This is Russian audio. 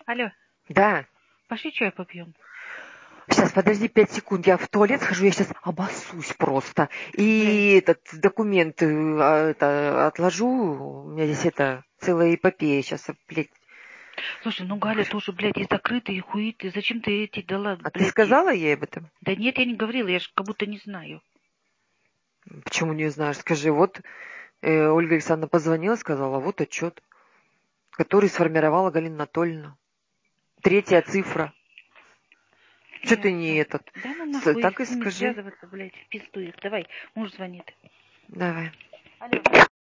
Алло, Да. пошли чай попьем. Сейчас, подожди 5 секунд. Я в туалет схожу, я сейчас обоссусь просто. Блядь. И этот документ отложу. У меня здесь целая эпопея сейчас, блядь. Слушай, ну Галя тоже, блядь, и закрытый, и хуитый. Зачем ты эти дала, А ты блядь? сказала ей об этом? Да нет, я не говорила, я же как будто не знаю. Почему не знаешь? Скажи, вот Ольга Александровна позвонила, сказала, вот отчет, который сформировала Галина Анатольевна. 3 цифра. Что ты не Ясно. этот? Да ну нахуй Так и с ними скажи. связываться, блядь, в пизду их. Давай, муж звонит. Давай. Алло.